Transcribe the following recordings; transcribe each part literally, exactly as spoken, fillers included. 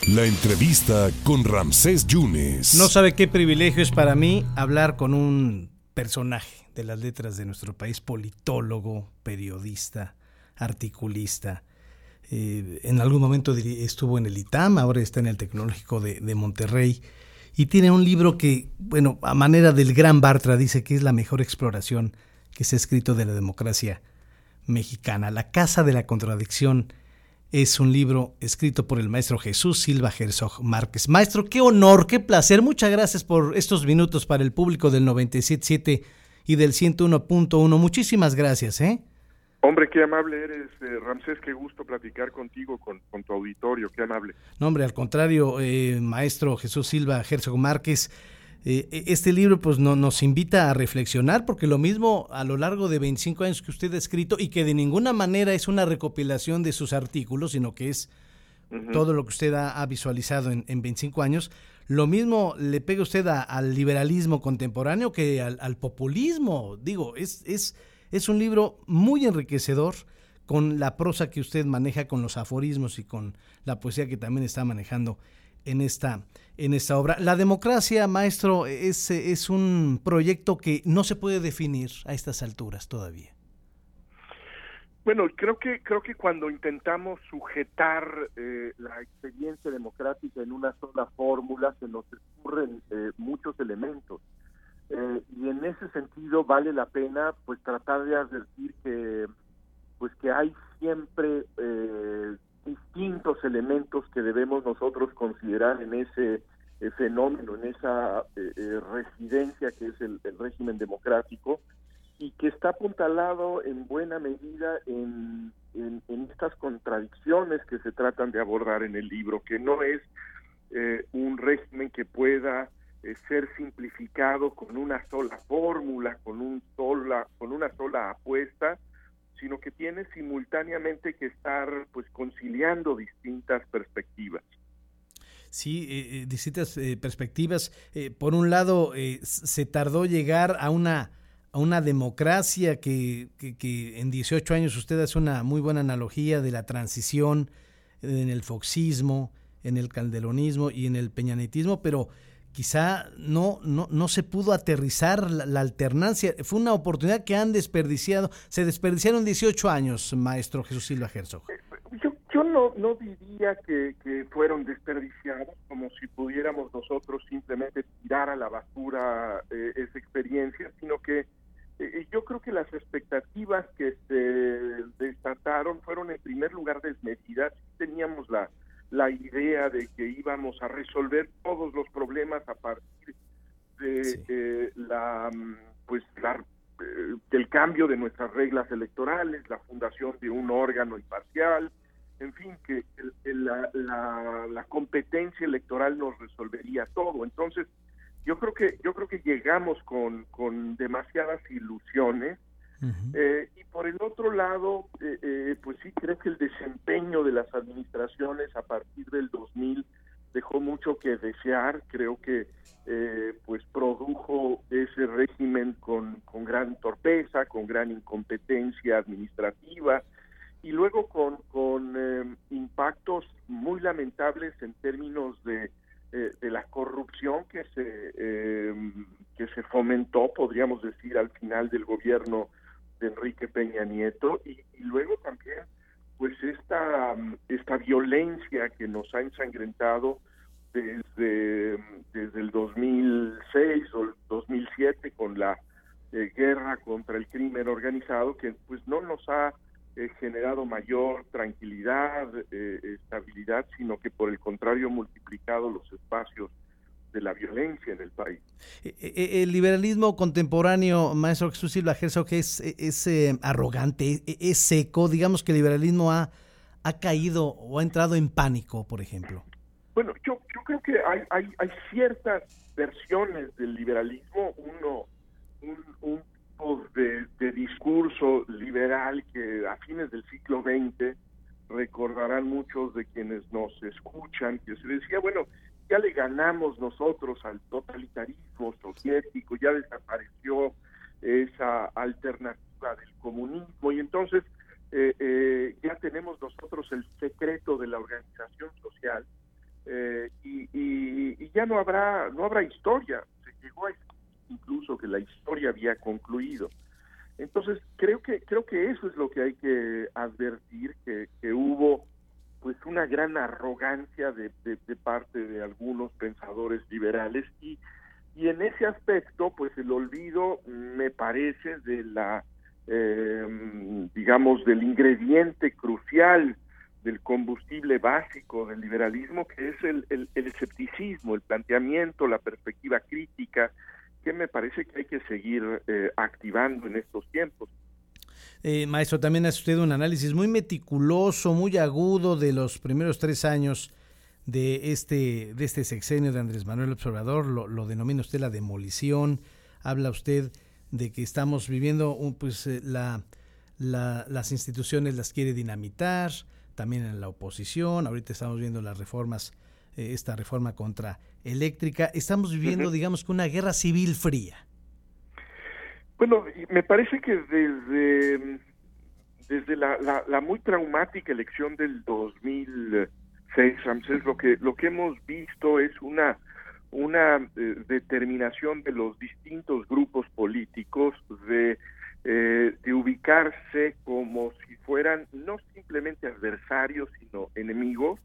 La entrevista con Ramsés Yunes. No sabe qué privilegio es para mí hablar con un personaje de las letras de nuestro país, politólogo, periodista, articulista. Eh, en algún momento estuvo en el I T A M, ahora está en el Tecnológico de, de Monterrey, y tiene un libro que, bueno, a manera del gran Bartra, dice que es la mejor exploración que se ha escrito de la democracia mexicana. La Casa de la Contradicción es un libro escrito por el maestro Jesús Silva Herzog Márquez. Maestro, qué honor, qué placer. Muchas gracias por estos minutos para el público del noventa y siete punto siete y del ciento uno punto uno. Muchísimas gracias, ¿eh? Hombre, qué amable eres, eh, Ramsés, qué gusto platicar contigo, con, con tu auditorio, qué amable. No, hombre, al contrario, eh, maestro Jesús Silva Herzog Márquez, eh, este libro pues no, nos invita a reflexionar, porque lo mismo a lo largo de veinticinco años que usted ha escrito, y que de ninguna manera es una recopilación de sus artículos, sino que es uh-huh. todo lo que usted ha, ha visualizado en, en veinticinco años, lo mismo le pega usted a, al liberalismo contemporáneo que al, al populismo. Digo, es, es, es un libro muy enriquecedor, con la prosa que usted maneja, con los aforismos y con la poesía que también está manejando en esta, en esta obra. La democracia, maestro, es, es un proyecto que no se puede definir a estas alturas todavía. Bueno, creo que creo que cuando intentamos sujetar eh, la experiencia democrática en una sola fórmula, se nos ocurren eh, muchos elementos. Eh, y en ese sentido vale la pena pues tratar de advertir que pues que hay siempre eh, distintos elementos que debemos nosotros considerar en ese eh, fenómeno, en esa eh, eh, residencia que es el, el régimen democrático, y que está apuntalado en buena medida en, en, en estas contradicciones que se tratan de abordar en el libro, que no es eh, un régimen que pueda eh, ser simplificado con una sola fórmula, con un sola, con una sola apuesta, sino que tiene simultáneamente que estar pues conciliando distintas perspectivas. Sí, eh, distintas eh, perspectivas. Eh, por un lado, eh, se tardó llegar a una a una democracia que, que, que en dieciocho años usted hace una muy buena analogía de la transición en el foxismo, en el calderonismo y en el peñanetismo, pero quizá no, no, no se pudo aterrizar la, la alternancia. Fue una oportunidad que han desperdiciado. Se desperdiciaron dieciocho años, maestro Jesús Silva Herzog. Yo, yo no, no diría que, que fueron desperdiciados, como si pudiéramos nosotros simplemente tirar a la basura eh, esa experiencia, sino que eh, yo creo que las expectativas que se desataron fueron en primer lugar desmedidas. Teníamos la la idea de que íbamos a resolver todos los problemas a partir de sí. eh, la pues la, eh, del cambio de nuestras reglas electorales, la fundación de un órgano imparcial, en fin, que el, el, la, la, la competencia electoral nos resolvería todo. Entonces, yo creo que yo creo que llegamos con con demasiadas ilusiones. Uh-huh. Eh, y por el otro lado, eh, eh, pues sí, creo que el desempeño de las administraciones a partir del dos mil dejó mucho que desear. Creo que eh, pues produjo ese régimen con, con gran torpeza, con gran incompetencia administrativa, y luego con, con eh, impactos muy lamentables en términos de, eh, de la corrupción que se, eh, que se fomentó, podríamos decir, al final del gobierno de Enrique Peña Nieto, y, y luego también pues esta esta violencia que nos ha ensangrentado desde desde el dos mil seis o el dos mil siete con la eh, guerra contra el crimen organizado, que pues no nos ha eh, generado mayor tranquilidad, eh, estabilidad, sino que por el contrario ha multiplicado los espacios de la violencia en el país. El liberalismo contemporáneo, maestro Jesús Silva Herzog, es, es eh, arrogante, es seco. Digamos que el liberalismo ha, ha caído o ha entrado en pánico, por ejemplo. Bueno, yo, yo creo que hay, hay, hay ciertas versiones del liberalismo, uno un, un tipo de, de discurso liberal que a fines del siglo veinte recordarán muchos de quienes nos escuchan, que se decía, bueno, ya le ganamos nosotros al totalitarismo soviético, ya desapareció esa alternativa del comunismo, y entonces eh, eh, ya tenemos nosotros el secreto de la organización social, eh, y, y, y ya no habrá no habrá historia. Se llegó a incluso que la historia había concluido. Entonces creo que creo que eso es lo que hay que advertir, que, que hubo pues una gran arrogancia de, de, de parte de algunos pensadores liberales y y en ese aspecto pues el olvido me parece de la eh, digamos del ingrediente crucial del combustible básico del liberalismo, que es el, el, el escepticismo, el planteamiento, la perspectiva crítica, que me parece que hay que seguir eh, activando en estos tiempos. Eh, maestro, también hace usted un análisis muy meticuloso, muy agudo de los primeros tres años de este de este sexenio de Andrés Manuel López Obrador. Lo, lo denomina usted la demolición. Habla usted de que estamos viviendo un, pues eh, la, la las instituciones las quiere dinamitar, también en la oposición. Ahorita estamos viendo las reformas, eh, esta reforma contra eléctrica. Estamos viviendo, uh-huh. digamos, que una guerra civil fría. Bueno, me parece que desde, desde la, la, la muy traumática elección del dos mil seis, Ramsés, lo que lo que hemos visto es una una eh, determinación de los distintos grupos políticos de eh, de ubicarse como si fueran no simplemente adversarios, sino enemigos,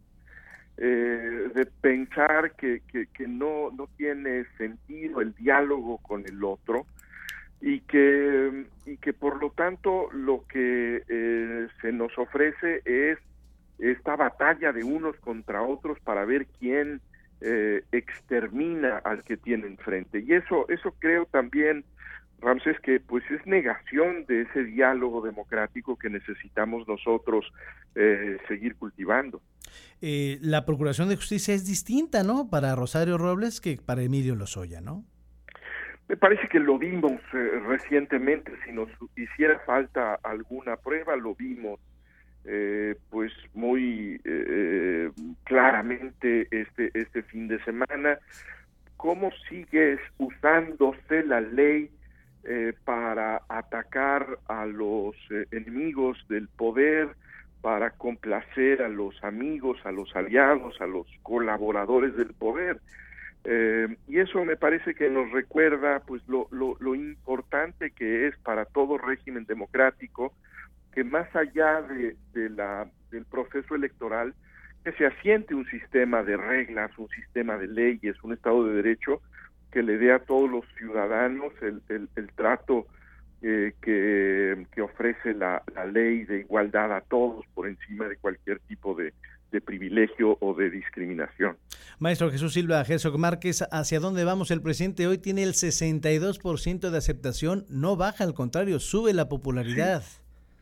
eh, de pensar que, que, que no, no tiene sentido el diálogo con el otro, y que y que por lo tanto lo que eh, se nos ofrece es esta batalla de unos contra otros para ver quién eh, extermina al que tiene enfrente. Y eso eso creo también, Ramsés, que pues es negación de ese diálogo democrático que necesitamos nosotros eh, seguir cultivando. Eh, la Procuración de Justicia es distinta, ¿no?, para Rosario Robles que para Emilio Lozoya, ¿no? Me parece que lo vimos eh, recientemente. Si nos hiciera falta alguna prueba, lo vimos eh, pues muy eh, claramente este este fin de semana. Cómo sigue usándose la ley eh, para atacar a los eh, enemigos del poder, para complacer a los amigos, a los aliados, a los colaboradores del poder. Eh, y eso me parece que nos recuerda pues lo, lo, lo importante que es para todo régimen democrático que más allá de, de la del proceso electoral que se asiente un sistema de reglas, un sistema de leyes, un Estado de Derecho que le dé a todos los ciudadanos el, el, el trato eh, que, que ofrece la, la ley de igualdad a todos por encima de cualquier tipo de de privilegio o de discriminación. Maestro Jesús Silva Herzog Márquez, ¿hacia dónde vamos? El presidente hoy tiene el sesenta y dos por ciento de aceptación, no baja, al contrario, sube la popularidad. Sí.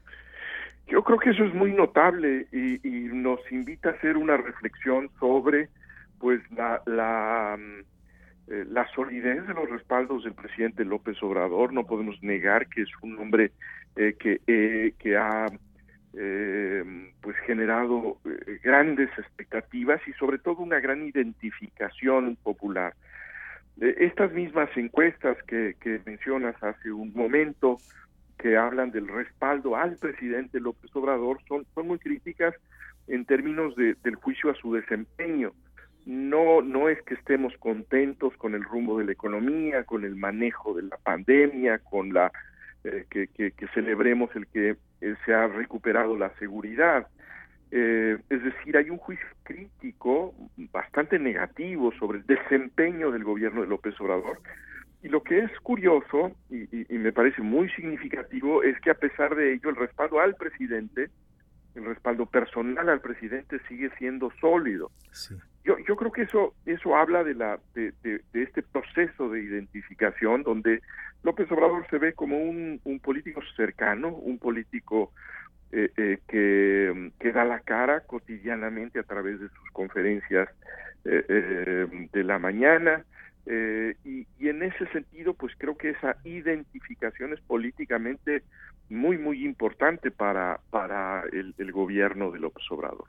Yo creo que eso es muy notable y, y nos invita a hacer una reflexión sobre pues la, la, eh, la solidez de los respaldos del presidente López Obrador. No podemos negar que es un hombre eh, que, eh, que ha Eh, pues generado eh, grandes expectativas y sobre todo una gran identificación popular. Eh, estas mismas encuestas que, que mencionas hace un momento, que hablan del respaldo al presidente López Obrador, son, son muy críticas en términos de, del juicio a su desempeño. No, no es que estemos contentos con el rumbo de la economía, con el manejo de la pandemia, con la eh, que, que, que celebremos el que eh, se ha recuperado la seguridad. Eh, es decir, hay un juicio crítico bastante negativo sobre el desempeño del gobierno de López Obrador. Y lo que es curioso, y, y, y me parece muy significativo, es que a pesar de ello, el respaldo al presidente, el respaldo personal al presidente sigue siendo sólido. Sí. Yo, yo creo que eso eso habla de la de, de, de este proceso de identificación donde López Obrador se ve como un, un político cercano, un político eh, eh, que, que da la cara cotidianamente a través de sus conferencias eh, eh, de la mañana, eh, y, y en ese sentido pues creo que esa identificación es políticamente muy muy importante para, para el, el gobierno de López Obrador.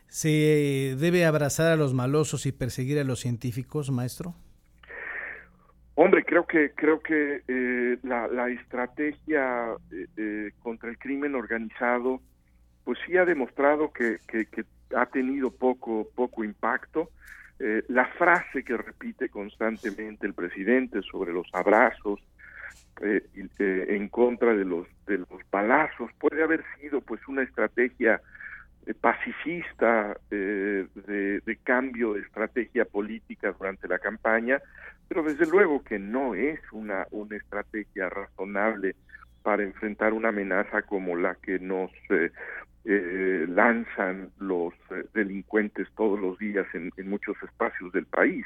¿Se debe abrazar a los malosos y perseguir a los científicos, maestro? Hombre, creo que creo que eh, la, la estrategia eh, eh, contra el crimen organizado, pues sí ha demostrado que, que, que ha tenido poco poco impacto. eh, la frase que repite constantemente el presidente sobre los abrazos eh, eh, en contra de los de los balazos puede haber sido pues una estrategia eh, pacifista eh, de, de cambio de estrategia política durante la campaña, pero desde luego que no es una una estrategia razonable para enfrentar una amenaza como la que nos eh, eh, lanzan los eh, delincuentes todos los días en, en muchos espacios del país.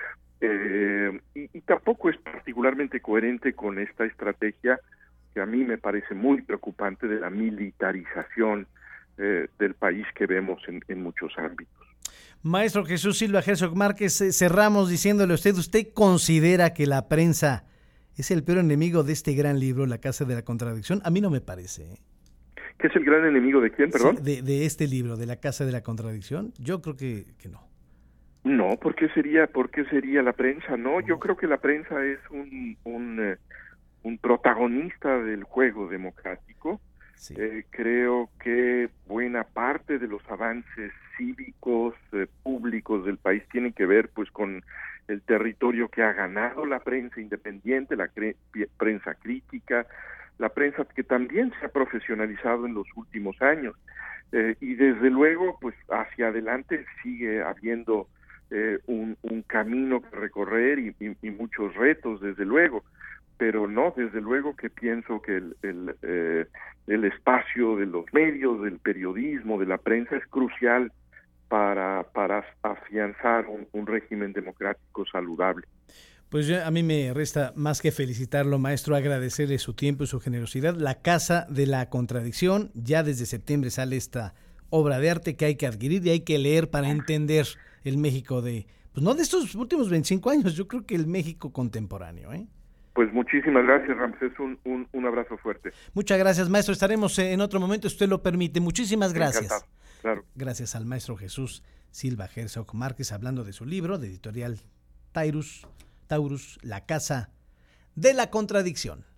Eh, y, y tampoco es particularmente coherente con esta estrategia que a mí me parece muy preocupante de la militarización eh, del país que vemos en, en muchos ámbitos. Maestro Jesús Silva Herzog Márquez, cerramos diciéndole a usted, ¿usted considera que la prensa es el peor enemigo de este gran libro, La Casa de la Contradicción? A mí no me parece. ¿eh? ¿Qué es el gran enemigo de quién, perdón? Sí, de, de este libro, de La Casa de la Contradicción. Yo creo que, que no. No, ¿por qué sería, por qué sería la prensa? No, yo creo que la prensa es un, un, eh, un protagonista del juego democrático. Sí. Eh, creo que buena parte de los avances cívicos, eh, públicos del país tienen que ver pues con el territorio que ha ganado la prensa independiente, la cre- prensa crítica, la prensa que también se ha profesionalizado en los últimos años. Eh, y desde luego, pues hacia adelante sigue habiendo eh, un, un camino que recorrer y, y, y muchos retos, desde luego. Pero no, desde luego que pienso que el, el, eh, el espacio de los medios, del periodismo, de la prensa es crucial para, para afianzar un, un régimen democrático saludable. Pues yo, a mí me resta más que felicitarlo, maestro, agradecerle su tiempo y su generosidad. La Casa de la Contradicción, ya desde septiembre sale esta obra de arte que hay que adquirir y hay que leer para entender el México de, pues no de estos últimos veinticinco años, yo creo que el México contemporáneo, ¿eh? Pues muchísimas gracias, Ramsés, un, un, un abrazo fuerte. Muchas gracias, maestro, estaremos en otro momento, si usted lo permite. Muchísimas gracias. Encantado, claro. Gracias al maestro Jesús Silva Herzog Márquez, hablando de su libro, de editorial Taurus, Taurus, La Casa de la Contradicción.